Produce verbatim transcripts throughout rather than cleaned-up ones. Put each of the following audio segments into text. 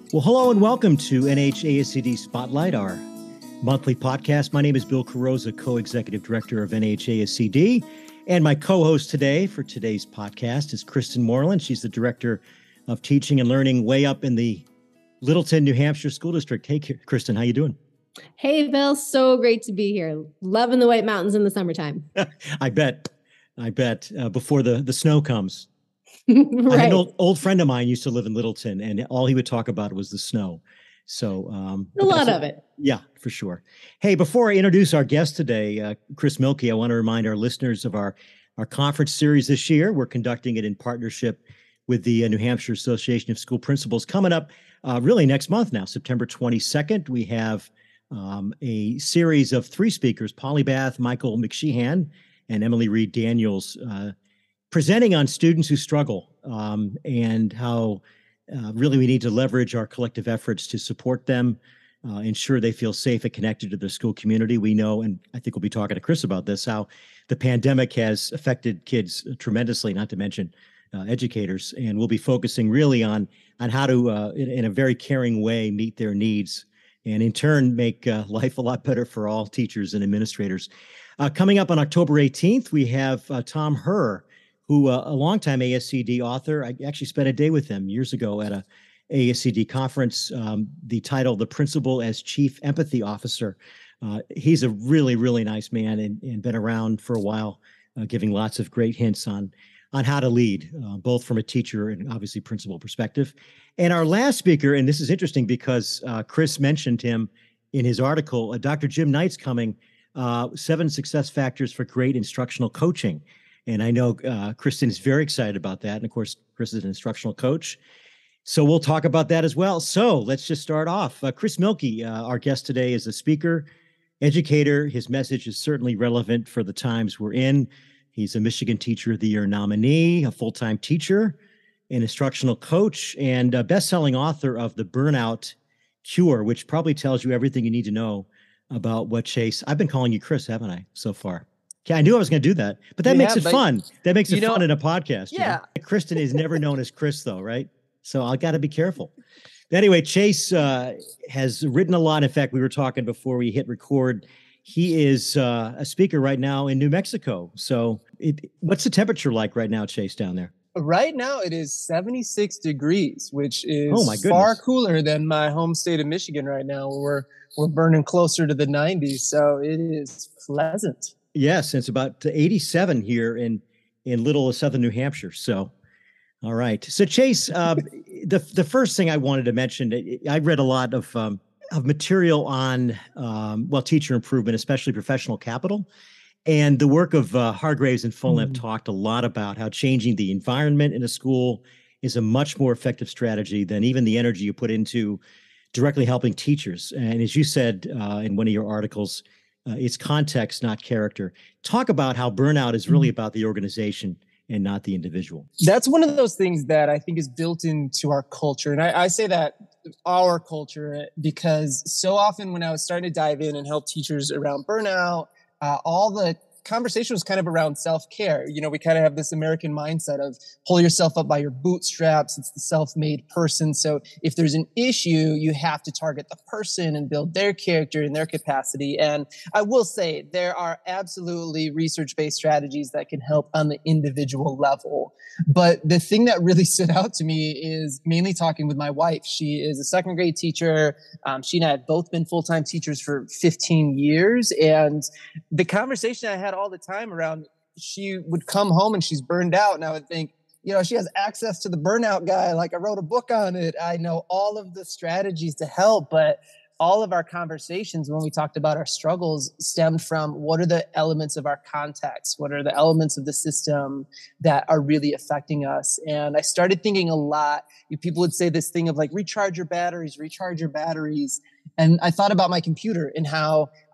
Well, hello and welcome to N H A S C D Spotlight, our monthly podcast. My name is Bill Carrozza, Co-Executive Director of N H A S C D, and my co-host today for today's podcast is Kristen Moreland. She's the Director of Teaching and Learning way up in the Littleton, New Hampshire School District. Hey, Kristen, how you doing? Hey, Bill. So great to be here. Loving the White Mountains in the summertime. I bet. I bet. Uh, before the, the snow comes. Right. I had an old, old friend of mine used to live in Littleton, and all he would talk about was the snow. So um, a lot of it. Yeah, for sure. Hey, before I introduce our guest today, uh, Chris Mielke, I want to remind our listeners of our, our conference series this year. We're conducting it in partnership with the uh, New Hampshire Association of School Principals. Coming up uh, really next month now, September twenty-second, we have um, a series of three speakers, Polly Bath, Michael McSheehan, and Emily Reed Daniels, uh, presenting on students who struggle um, and how uh, really we need to leverage our collective efforts to support them, uh, ensure they feel safe and connected to their school community. We know, and I think we'll be talking to Chris about this, how the pandemic has affected kids tremendously, not to mention uh, educators. And we'll be focusing really on, on how to, uh, in, in a very caring way, meet their needs and in turn make uh, life a lot better for all teachers and administrators. Uh, coming up on October eighteenth, we have uh, Tom Herr, who uh, a longtime A S C D author. I actually spent a day with him years ago at a A S C D conference. Um, the title, The Principal as Chief Empathy Officer. Uh, he's a really, really nice man and, and been around for a while, uh, giving lots of great hints on, on how to lead, uh, both from a teacher and obviously principal perspective. And our last speaker, and this is interesting because uh, Chris mentioned him in his article, uh, Doctor Jim Knight's coming, uh, Seven Success Factors for Great Instructional Coaching. And I know uh, Kristen is very excited about that. And of course, Chris is an instructional coach. So we'll talk about that as well. So let's just start off. Uh, Chris Mielke, uh, our guest today, is a speaker, educator. His message is certainly relevant for the times we're in. He's a Michigan Teacher of the Year nominee, a full-time teacher, an instructional coach, and a best-selling author of The Burnout Cure, which probably tells you everything you need to know about what Chase, I've been calling you Chris, haven't I, so far? Yeah, I knew I was going to do that, but that yeah, makes it fun. That makes it know, fun in a podcast. Yeah. You know? Kristen is never known as Chris, though, right? So I got to be careful. Anyway, Chase uh, has written a lot. In fact, we were talking before we hit record. He is uh, a speaker right now in New Mexico. So it, what's the temperature like right now, Chase, down there? Right now, it is seventy-six degrees, which is oh my far cooler than my home state of Michigan right now. We're, we're burning closer to the nineties, so it is pleasant. Yes, it's about eighty-seven here in, in Little Southern New Hampshire. So, all right. So, Chase, uh, the the first thing I wanted to mention, I read a lot of um, of material on, um, well, teacher improvement, especially professional capital. And the work of uh, Hargraves and Fullamp mm. talked a lot about how changing the environment in a school is a much more effective strategy than even the energy you put into directly helping teachers. And as you said uh, in one of your articles, Uh, it's context, not character. Talk about how burnout is really about the organization and not the individual. That's one of those things that I think is built into our culture. And I, I say that our culture because so often when I was starting to dive in and help teachers around burnout, uh, all the conversation was kind of around self-care. You know, we kind of have this American mindset of pull yourself up by your bootstraps. It's the self-made person. So if there's an issue, you have to target the person and build their character and their capacity. And I will say there are absolutely research-based strategies that can help on the individual level. But the thing that really stood out to me is mainly talking with my wife. She is a second grade teacher. Um, she and I have both been full-time teachers for fifteen years. And the conversation I had all the time around, she would come home and she's burned out. And I would think, you know, she has access to the burnout guy. Like I wrote a book on it. I know all of the strategies to help, but all of our conversations when we talked about our struggles stemmed from what are the elements of our context? What are the elements of the system that are really affecting us? And I started thinking a lot. People would say this thing of like, recharge your batteries, recharge your batteries. And I thought about my computer and how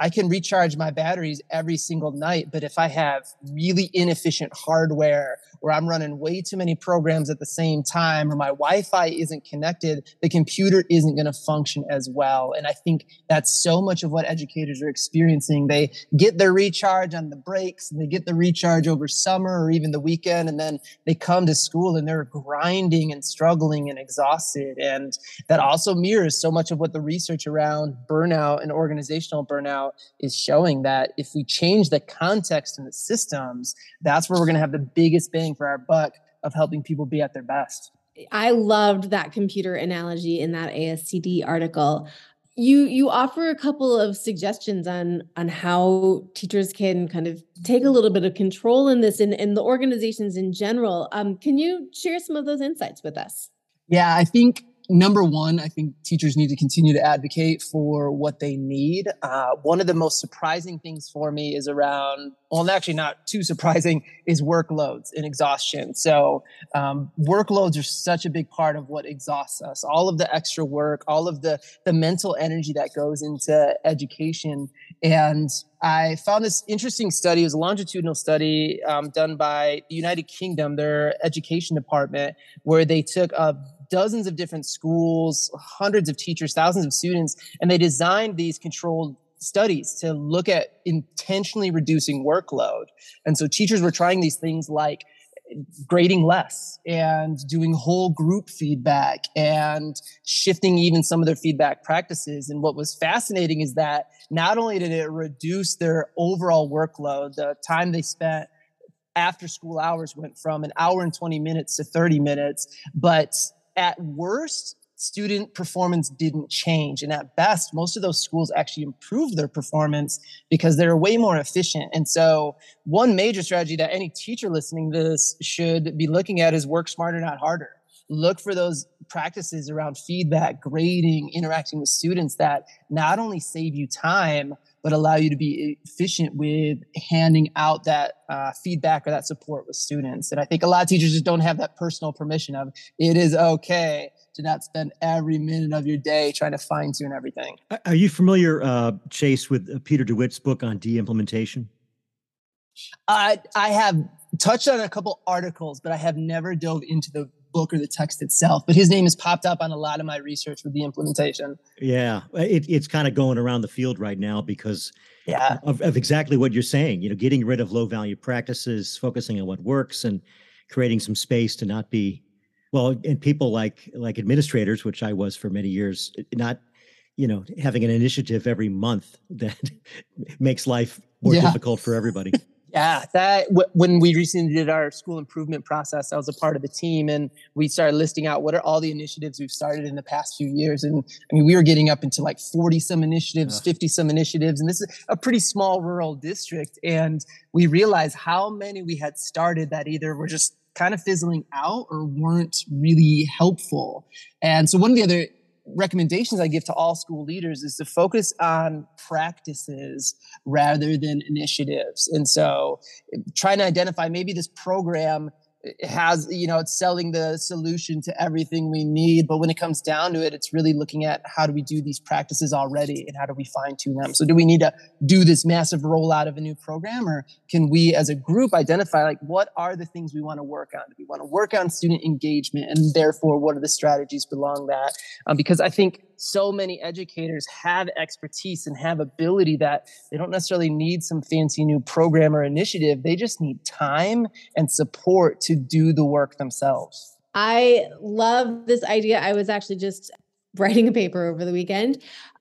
I can recharge my batteries every single night. But if I have really inefficient hardware, or I'm running way too many programs at the same time, or my Wi-Fi isn't connected, the computer isn't going to function as well. And I think that's so much of what educators are experiencing. They get their recharge on the breaks, and they get the recharge over summer or even the weekend, and then they come to school and they're grinding and struggling and exhausted. And that also mirrors so much of what the research around burnout and organizational burnout is showing, that if we change the context and the systems, that's where we're going to have the biggest bang for our buck of helping people be at their best. I loved that computer analogy in that A S C D article. You you offer a couple of suggestions on on how teachers can kind of take a little bit of control in this, and, and the organizations in general. Um, can you share some of those insights with us? Yeah, I think number one, I think teachers need to continue to advocate for what they need. Uh, one of the most surprising things for me is around, well, actually not too surprising, is workloads and exhaustion. So um, workloads are such a big part of what exhausts us. All of the extra work, all of the, the mental energy that goes into education. And I found this interesting study. It was a longitudinal study um, done by the United Kingdom, their education department, where they took a dozens of different schools, hundreds of teachers, thousands of students, and they designed these controlled studies to look at intentionally reducing workload. And so teachers were trying these things like grading less and doing whole group feedback and shifting even some of their feedback practices. And what was fascinating is that not only did it reduce their overall workload, the time they spent after school hours went from an hour and twenty minutes to thirty minutes, but at worst, student performance didn't change. And at best, most of those schools actually improved their performance because they're way more efficient. And so one major strategy that any teacher listening to this should be looking at is work smarter, not harder. Look for those practices around feedback, grading, interacting with students that not only save you time, but allow you to be efficient with handing out that uh, feedback or that support with students. And I think a lot of teachers just don't have that personal permission of, it is okay to not spend every minute of your day trying to fine tune everything. Are you familiar, uh, Chase, with uh, Peter DeWitt's book on de-implementation? I, I have touched on a couple articles, but I have never dove into the book or the text itself, but his name has popped up on a lot of my research with the implementation. Yeah, it, it's kind of going around the field right now because yeah. of, of exactly what you're saying, you know, getting rid of low value practices, focusing on what works, and creating some space to not be, well, and people like, like administrators, which I was for many years, not, you know, having an initiative every month that makes life more yeah. difficult for everybody. Yeah, that w- when we recently did our school improvement process, I was a part of the team, and we started listing out what are all the initiatives we've started in the past few years. And I mean, we were getting up into like forty some initiatives, uh. fifty some initiatives, and this is a pretty small rural district. And we realized how many we had started that either were just kind of fizzling out or weren't really helpful. And so one of the other recommendations I give to all school leaders is to focus on practices rather than initiatives. And so trying to identify maybe this program has, you know, it's selling the solution to everything we need. But when it comes down to it, it's really looking at how do we do these practices already and how do we fine tune them? So do we need to do this massive rollout of a new program, or can we as a group identify like what are the things we want to work on? Do we want to work on student engagement, and therefore what are the strategies belong that? Um, because I think so many educators have expertise and have ability that they don't necessarily need some fancy new program or initiative. They just need time and support to do the work themselves. I love this idea. I was actually just writing a paper over the weekend,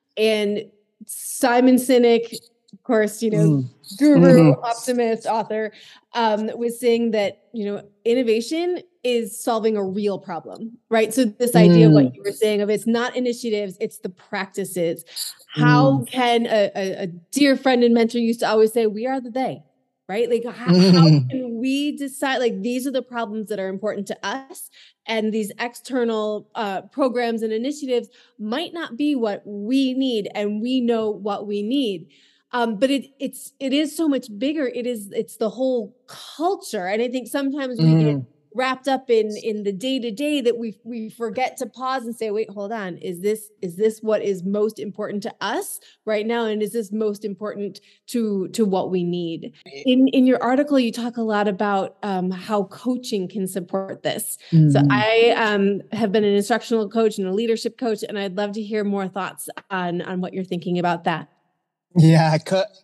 and Simon Sinek, of course, you know, mm. guru, mm-hmm. optimist, author, um, was saying that, you know, innovation is solving a real problem, right? So this idea mm. of what you were saying of it's not initiatives, it's the practices. How mm. can a, a, a dear friend and mentor used to always say, we are the they, right? Like how, mm. how can we decide, like, these are the problems that are important to us, and these external uh, programs and initiatives might not be what we need, and we know what we need. Um, but it it's it is so much bigger. It is it's the whole culture, and I think sometimes we mm. get wrapped up in in the day to day that we we forget to pause and say, wait, hold on, is this is this what is most important to us right now, and is this most important to to what we need? In in your article, you talk a lot about um, how coaching can support this. Mm-hmm. So I um, have been an instructional coach and a leadership coach, and I'd love to hear more thoughts on on what you're thinking about that. Yeah,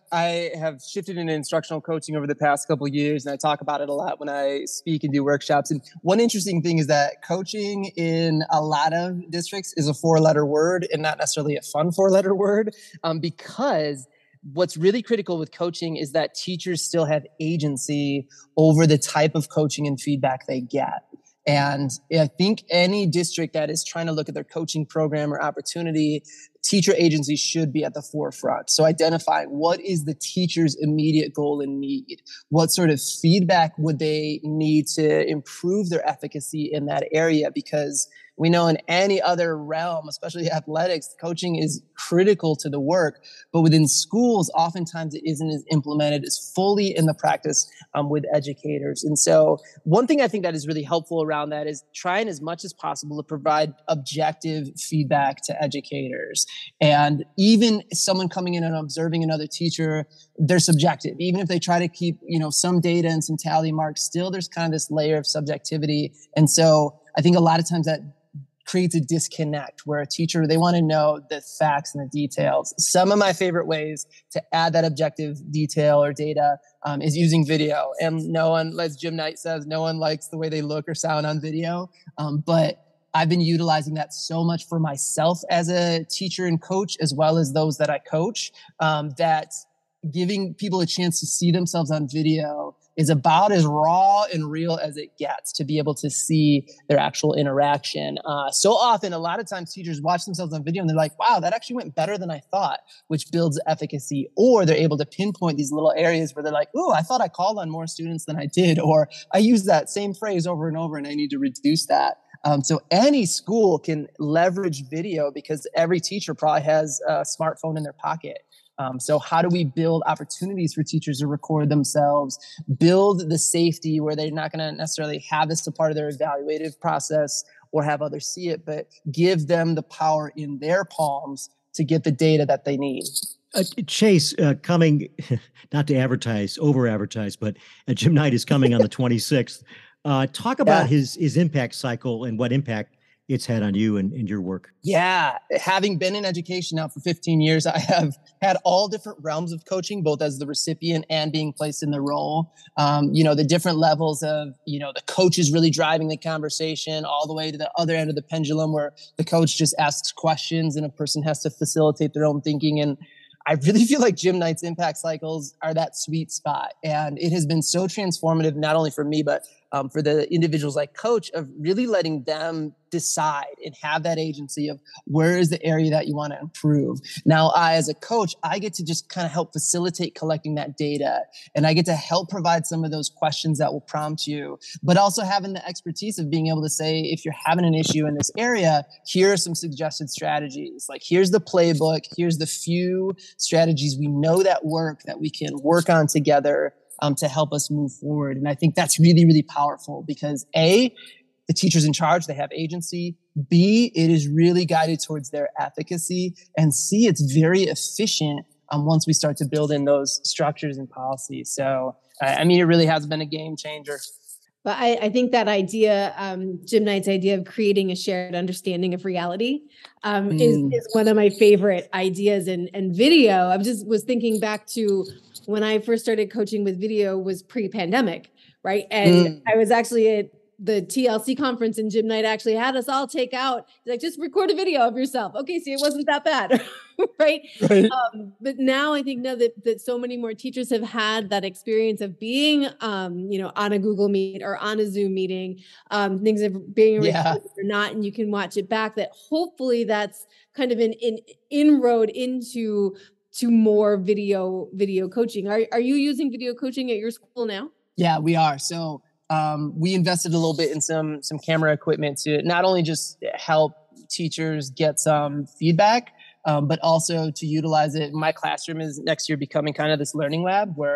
I have shifted into instructional coaching over the past couple of years, and I talk about it a lot when I speak and do workshops. And one interesting thing is that coaching in a lot of districts is a four-letter word and not necessarily a fun four-letter word, um, because what's really critical with coaching is that teachers still have agency over the type of coaching and feedback they get. And I think any district that is trying to look at their coaching program or opportunity, teacher agency should be at the forefront. So identifying what is the teacher's immediate goal and need? What sort of feedback would they need to improve their efficacy in that area? Because we know in any other realm, especially athletics, coaching is critical to the work. But within schools, oftentimes it isn't as implemented as fully in the practice um, with educators. And so one thing I think that is really helpful around that is trying as much as possible to provide objective feedback to educators. And even someone coming in and observing another teacher, they're subjective. Even if they try to keep, you know, some data and some tally marks, still there's kind of this layer of subjectivity. And so I think a lot of times that creates a disconnect where a teacher, they want to know the facts and the details. Some of my favorite ways to add that objective detail or data um, is using video. And no one, as Jim Knight says, no one likes the way they look or sound on video. Um, but I've been utilizing that so much for myself as a teacher and coach, as well as those that I coach, um, that giving people a chance to see themselves on video is about as raw and real as it gets, to be able to see their actual interaction. Uh, so often, a lot of times teachers watch themselves on video and they're like, wow, that actually went better than I thought, which builds efficacy. Or they're able to pinpoint these little areas where they're like, oh, I thought I called on more students than I did, or I used that same phrase over and over and I need to reduce that. Um, so any school can leverage video because every teacher probably has a smartphone in their pocket. Um, so how do we build opportunities for teachers to record themselves, build the safety where they're not going to necessarily have this a part of their evaluative process or have others see it, but give them the power in their palms to get the data that they need. Uh, Chase, uh, coming, not to advertise, over-advertise, but uh, Jim Knight is coming on the twenty-sixth. Uh, talk about yeah. his his impact cycle and what impact it's had on you and, and your work. Yeah. Having been in education now for fifteen years, I have had all different realms of coaching, both as the recipient and being placed in the role. Um, you know, the different levels of, you know, the coach is really driving the conversation all the way to the other end of the pendulum where the coach just asks questions and a person has to facilitate their own thinking. And I really feel like Jim Knight's impact cycles are that sweet spot. And it has been so transformative, not only for me, but um, for the individuals I coach, of really letting them decide and have that agency of where is the area that you want to improve. Now, I, as a coach, I get to just kind of help facilitate collecting that data. And I get to help provide some of those questions that will prompt you, but also having the expertise of being able to say, if you're having an issue in this area, here are some suggested strategies. Like, here's the playbook. Here's the few strategies we know that work that we can work on together um, to help us move forward. And I think that's really, really powerful because A, the teacher's in charge, they have agency. B, it is really guided towards their efficacy. And C, it's very efficient um, once we start to build in those structures and policies. So, I mean, it really has been a game changer. But I, I think that idea, um, Jim Knight's idea of creating a shared understanding of reality um, mm. is, is one of my favorite ideas. And, and video, I just was thinking back to when I first started coaching with video was pre-pandemic, right? And mm. I was actually at the T L C conference and Jim Knight actually had us all take out, like, just record a video of yourself. Okay, see, it wasn't that bad, right? right. Um, but now I think now that, that so many more teachers have had that experience of being, um, you know, on a Google Meet or on a Zoom meeting, um, things are being recorded yeah. or not, and you can watch it back, that hopefully that's kind of an, an inroad into to more video video coaching. Are, are you using video coaching at your school now? Yeah, we are. So Um, we invested a little bit in some some camera equipment to not only just help teachers get some feedback, um, but also to utilize it. My classroom is next year becoming kind of this learning lab where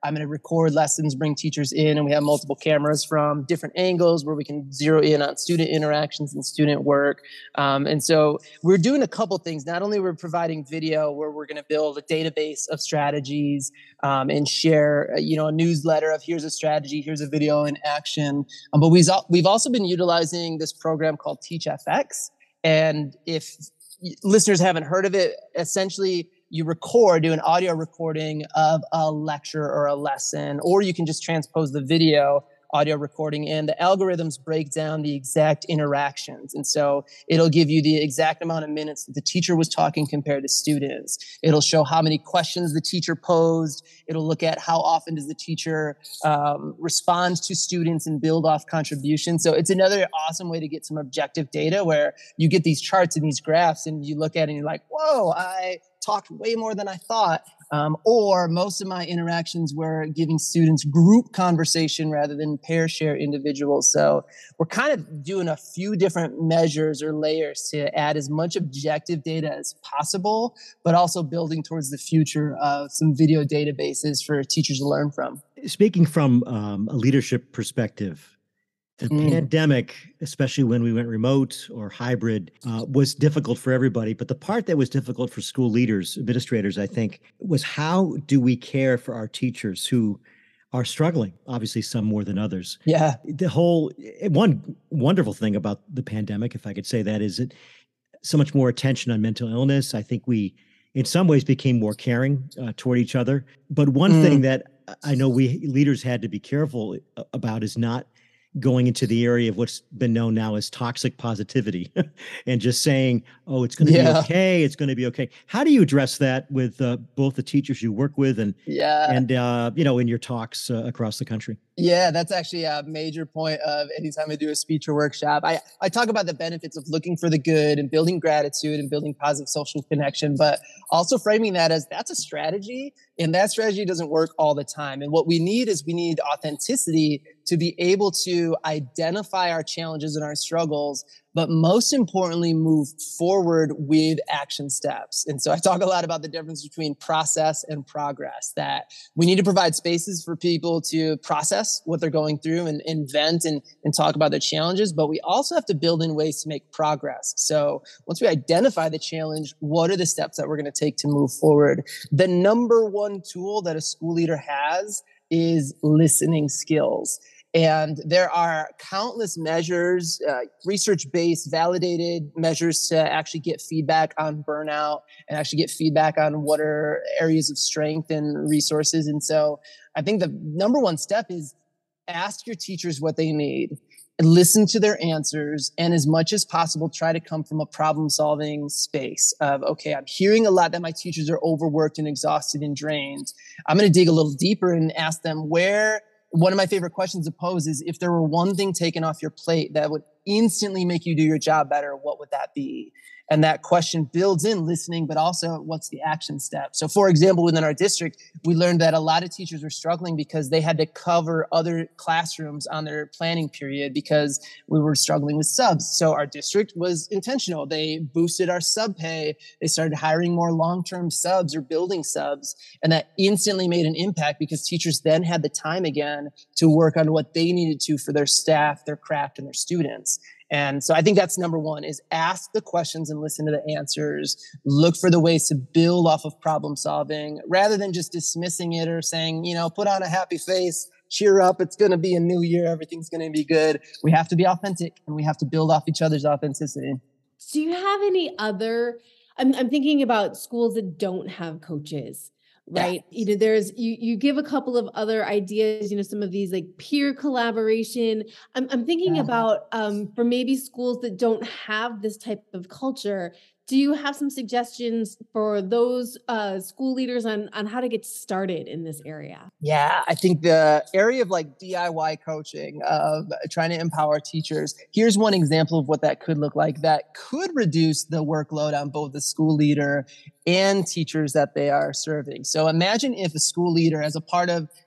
I'm going to record lessons, bring teachers in, and we have multiple cameras from different angles where we can zero in on student interactions and student work. Um, and so we're doing a couple things. Not only we're providing video where we're going to build a database of strategies um, and share, you know, a newsletter of here's a strategy, here's a video in action. Um, but we've, we've also been utilizing this program called TeachFX. And if listeners haven't heard of it, essentially you record, do an audio recording of a lecture or a lesson, or you can just transpose the video audio recording, and the algorithms break down the exact interactions. And so it'll give you the exact amount of minutes that the teacher was talking compared to students. It'll show how many questions the teacher posed. It'll look at how often does the teacher um, respond to students and build off contributions. So it's another awesome way to get some objective data where you get these charts and these graphs and you look at it and you're like, whoa, I talked way more than I thought. Um, or most of my interactions were giving students group conversation rather than pair share individuals. So we're kind of doing a few different measures or layers to add as much objective data as possible, but also building towards the future of some video databases for teachers to learn from. Speaking from um, a leadership perspective, the mm. pandemic, especially when we went remote or hybrid, uh, was difficult for everybody. But the part that was difficult for school leaders, administrators, I think, was how do we care for our teachers who are struggling? Obviously, some more than others. Yeah. The whole one wonderful thing about the pandemic, if I could say that, is it so much more attention on mental illness. I think we, in some ways, became more caring uh, toward each other. But one mm. thing that I know we leaders had to be careful about is not going into the area of what's been known now as toxic positivity and just saying, oh, it's going to yeah. be okay. It's going to be okay. How do you address that with uh, both the teachers you work with and, yeah. and uh, you know, in your talks uh, across the country? Yeah, that's actually a major point of anytime I do a speech or workshop. I, I talk about the benefits of looking for the good and building gratitude and building positive social connection, but also framing that as that's a strategy, and that strategy doesn't work all the time. And what we need is we need authenticity to be able to identify our challenges and our struggles, but most importantly, move forward with action steps. And so I talk a lot about the difference between process and progress, that we need to provide spaces for people to process what they're going through and invent and, and talk about their challenges, but we also have to build in ways to make progress. So once we identify the challenge, what are the steps that we're going to take to move forward? The number one tool that a school leader has is listening skills. And there are countless measures, uh, research-based, validated measures to actually get feedback on burnout and actually get feedback on what are areas of strength and resources. And so I think the number one step is ask your teachers what they need and listen to their answers. And as much as possible, try to come from a problem-solving space of, okay, I'm hearing a lot that my teachers are overworked and exhausted and drained. I'm going to dig a little deeper and ask them where. One of my favorite questions to pose is, if there were one thing taken off your plate that would instantly make you do your job better, what would that be? And that question builds in listening, but also what's the action step? So for example, within our district, we learned that a lot of teachers were struggling because they had to cover other classrooms on their planning period because we were struggling with subs. So our district was intentional. They boosted our sub pay. They started hiring more long-term subs or building subs. And that instantly made an impact because teachers then had the time again to work on what they needed to for their staff, their craft, and their students. And so I think that's number one, is ask the questions and listen to the answers. Look for the ways to build off of problem solving rather than just dismissing it or saying, you know, put on a happy face, cheer up. It's going to be a new year. Everything's going to be good. We have to be authentic and we have to build off each other's authenticity. Do you have any other, I'm, I'm thinking about schools that don't have coaches. Right. Yeah. You know, there's, you, you give a couple of other ideas, you know, some of these like peer collaboration. I'm, I'm thinking yeah. about, um, for maybe schools that don't have this type of culture. Do you have some suggestions for those uh, school leaders on, on how to get started in this area? Yeah, I think the area of like D I Y coaching, of trying to empower teachers. Here's one example of what that could look like that could reduce the workload on both the school leader and teachers that they are serving. So imagine if a school leader, as a part of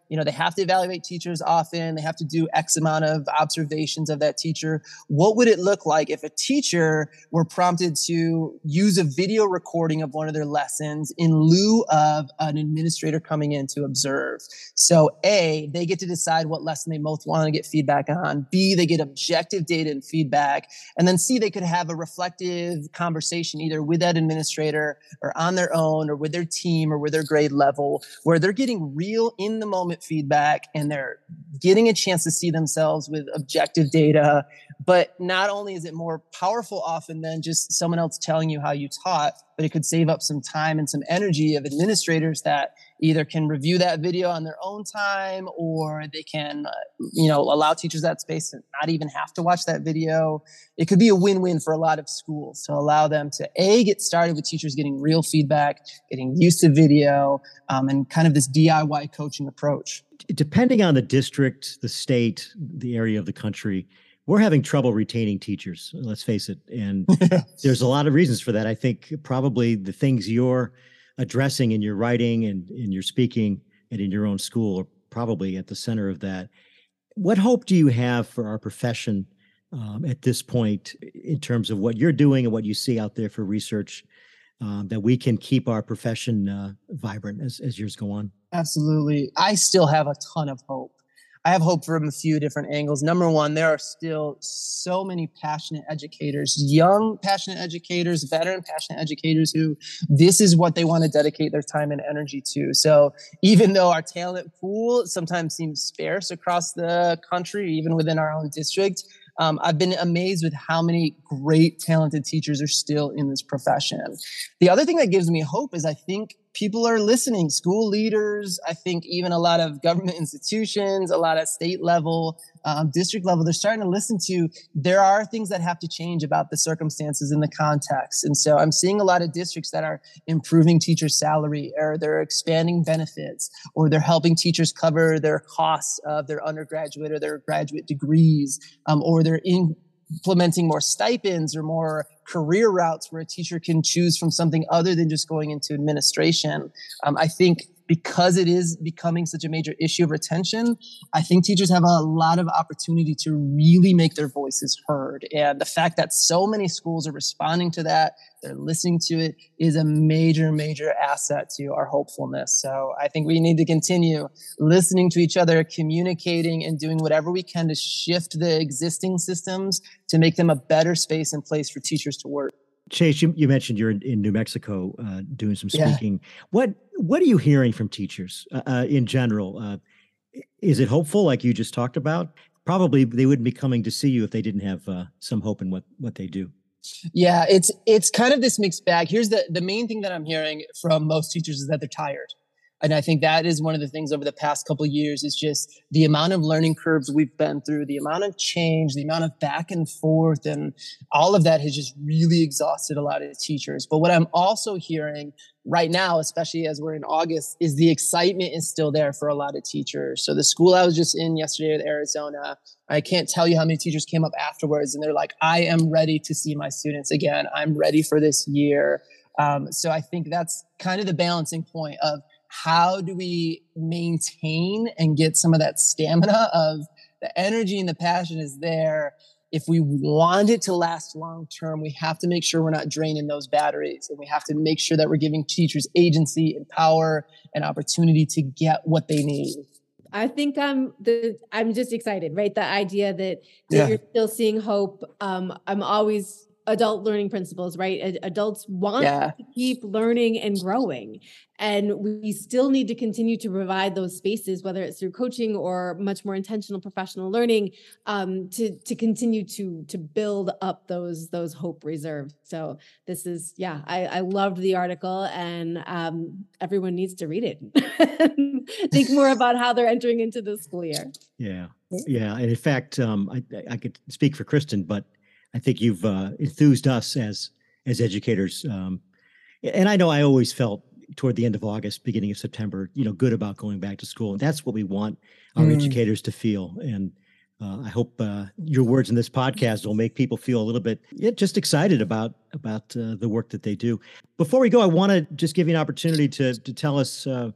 you know, they have to evaluate teachers often. They have to do X amount of observations of that teacher. What would it look like if a teacher were prompted to use a video recording of one of their lessons in lieu of an administrator coming in to observe? So A, they get to decide what lesson they most want to get feedback on. B, they get objective data and feedback. And then C, they could have a reflective conversation either with that administrator or on their own or with their team or with their grade level, where they're getting real in the moment feedback and they're getting a chance to see themselves with objective data. But not only is it more powerful often than just someone else telling you how you taught, but it could save up some time and some energy of administrators that either can review that video on their own time, or they can, uh, you know, allow teachers that space to not even have to watch that video. It could be a win-win for a lot of schools to allow them to A, get started with teachers getting real feedback, getting used to video, um, and kind of this D I Y coaching approach. Depending on the district, the state, the area of the country, we're having trouble retaining teachers, let's face it. And there's a lot of reasons for that. I think probably the things you're addressing in your writing and in your speaking and in your own school are probably at the center of that. What hope do you have for our profession um, at this point in terms of what you're doing and what you see out there for research um, that we can keep our profession uh, vibrant as, as years go on? Absolutely. I still have a ton of hope. I have hope from a few different angles. Number one, there are still so many passionate educators, young passionate educators, veteran passionate educators who this is what they want to dedicate their time and energy to. So even though our talent pool sometimes seems sparse across the country, even within our own district, Um, I've been amazed with how many great, talented teachers are still in this profession. The other thing that gives me hope is I think people are listening. School leaders, I think even a lot of government institutions, a lot of state level, um, district level, they're starting to listen to, there are things that have to change about the circumstances and the context. And so I'm seeing a lot of districts that are improving teachers' salary, or they're expanding benefits, or they're helping teachers cover their costs of their undergraduate or their graduate degrees, um, or they're in implementing more stipends or more career routes where a teacher can choose from something other than just going into administration. Um, I think because it is becoming such a major issue of retention, I think teachers have a lot of opportunity to really make their voices heard. And the fact that so many schools are responding to that, they're listening to it, is a major, major asset to our hopefulness. So I think we need to continue listening to each other, communicating, and doing whatever we can to shift the existing systems to make them a better space and place for teachers to work. Chase, you, you mentioned you're in, in New Mexico uh, doing some speaking. Yeah. What what are you hearing from teachers uh, uh, in general? Uh, is it hopeful, like you just talked about? Probably they wouldn't be coming to see you if they didn't have uh, some hope in what what they do. Yeah, it's it's kind of this mixed bag. Here's the the main thing that I'm hearing from most teachers is that they're tired. And I think that is one of the things over the past couple of years is just the amount of learning curves we've been through, the amount of change, the amount of back and forth, and all of that has just really exhausted a lot of teachers. But what I'm also hearing right now, especially as we're in August, is the excitement is still there for a lot of teachers. So the school I was just in yesterday at Arizona, I can't tell you how many teachers came up afterwards and they're like, I am ready to see my students again. I'm ready for this year. Um, so I think that's kind of the balancing point of how do we maintain and get some of that stamina of the energy and the passion is there. If we want it to last long term, we have to make sure we're not draining those batteries, and we have to make sure that we're giving teachers agency and power and opportunity to get what they need. I think I'm the I'm just excited, right? The idea that, that yeah. you're still seeing hope. Um, I'm always adult learning principles, right? Ad- adults want yeah. to keep learning and growing. And we still need to continue to provide those spaces, whether it's through coaching or much more intentional professional learning, um, to, to continue to, to build up those, those hope reserves. So this is, yeah, I, I loved the article, and um, everyone needs to read it. Think more about how they're entering into the school year. Yeah. Yeah. And in fact, um, I, I could speak for Kristen, but I think you've uh, enthused us as as educators, um, and I know I always felt toward the end of August, beginning of September, you know, good about going back to school, and that's what we want our mm. educators to feel. And uh, I hope uh, your words in this podcast will make people feel a little bit yeah, just excited about about uh, the work that they do. Before we go, I want to just give you an opportunity to to tell us uh,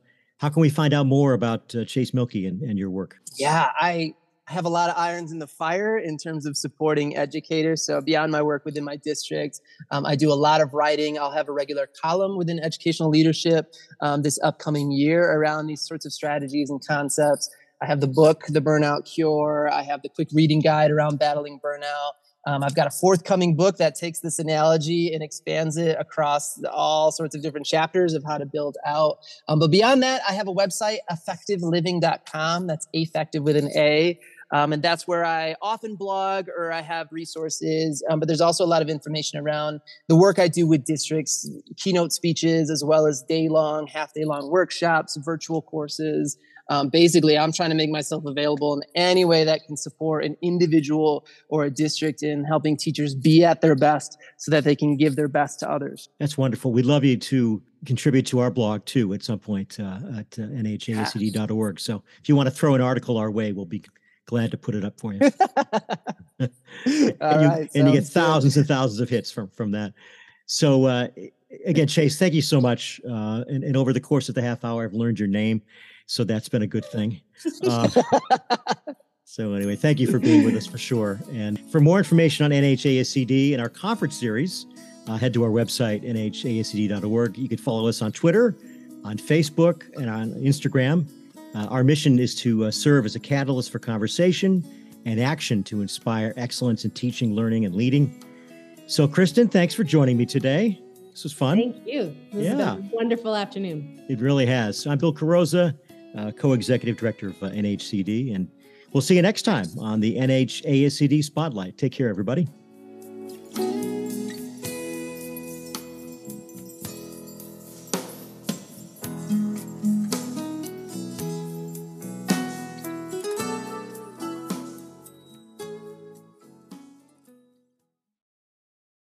how can we find out more about uh, Chase Mielke and, and your work? Yeah, I have a lot of irons in the fire in terms of supporting educators. So beyond my work within my district, um, I do a lot of writing. I'll have a regular column within educational leadership um, this upcoming year around these sorts of strategies and concepts. I have the book, The Burnout Cure. I have the quick reading guide around battling burnout. Um, I've got a forthcoming book that takes this analogy and expands it across all sorts of different chapters of how to build out. Um, but beyond that, I have a website, effective living dot com. That's affective with an A. Um, and that's where I often blog or I have resources. Um, but there's also a lot of information around the work I do with districts, keynote speeches, as well as day-long, half-day-long workshops, virtual courses. Um, basically, I'm trying to make myself available in any way that can support an individual or a district in helping teachers be at their best so that they can give their best to others. That's wonderful. We'd love you to contribute to our blog, too, at some point uh, at uh, N H A A C D dot org. So if you want to throw an article our way, we'll be glad to put it up for you. and, you right, and you get thousands good. and thousands of hits from, from that. So uh, again, Chase, thank you so much. Uh, and, and over the course of the half hour, I've learned your name. So that's been a good thing. Uh, so anyway, thank you for being with us for sure. And for more information on N H A A C D and our conference series, uh, head to our website, N H A A C D dot org. You can follow us on Twitter, on Facebook, and on Instagram. Uh, our mission is to uh, serve as a catalyst for conversation and action to inspire excellence in teaching, learning, and leading. So, Kristen, thanks for joining me today. This was fun. Thank you. This yeah. has been a wonderful afternoon. It really has. I'm Bill Carrozza, uh, co-executive director of uh, N H C D, and we'll see you next time on the N H A A C D Spotlight. Take care, everybody.